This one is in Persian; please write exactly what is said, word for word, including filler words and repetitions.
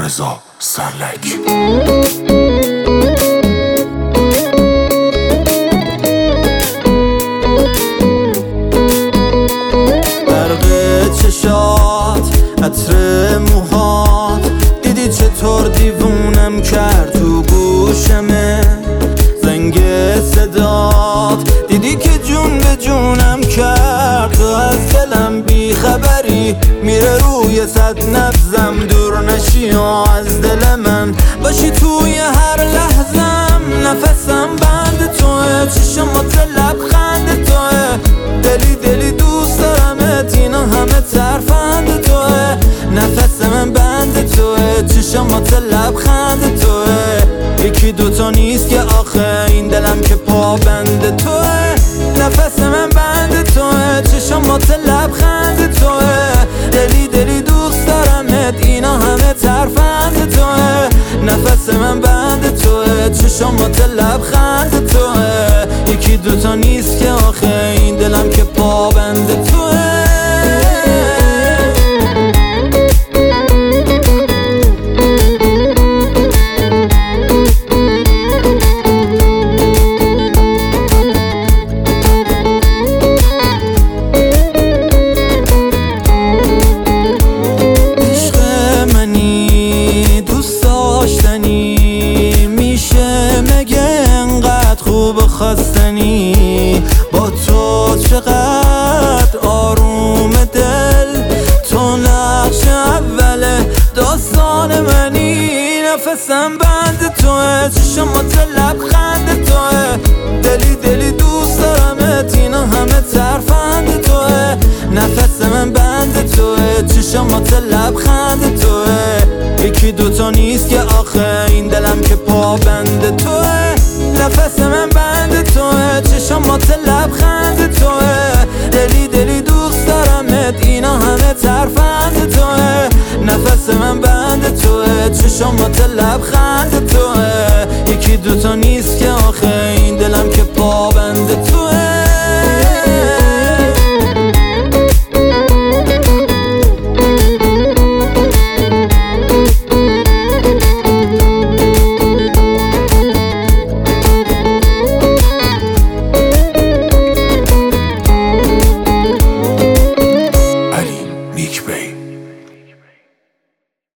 رضا سرلک. برق چشات، عطر موهات، دیدی چطور دیوونم کرد تو گوشمه. زنگ صدات، دیدی که جون به جونم کرد. تو از دلم بی خبری، میره روی صد نبزم. دور نشی و از دل من باشی توی هر لحظم. نفسم بند توه، چشمات لبخند توه. دلی دلی دوست دارمت، اینا همه ترفند توه. نفس من بند توه، چشمات لبخند توه. یکی دوتا نیست که آخه این دلم که پابند توه. نفس من بند توه، چشمات لبخند توه. دلی دلی دوست دارمت، اینا همه ترفند توه. نفس من بند توه، چشمات لبخند توه. یکی دوتا نیست که آخه این دلم که پابند توه. خواستنی با تو چقدر آروم دل. تو نقش اول داستان منی. نفسم بند توه، چشمات لبخند توه. دلی دلی دوست دارمت، اینا همه ترفند توه. نفس من بند توه، چشمات لبخند توه. یکی دوتا نیست که آخه این دلم که پابند توه. نفس من بند توه، چشمات لبخند توه. دلی دلی دوست دارمت، اینا همه ترفند توه. نفس من بند توه، چشمات لبخند توه. یکی دوتا نیست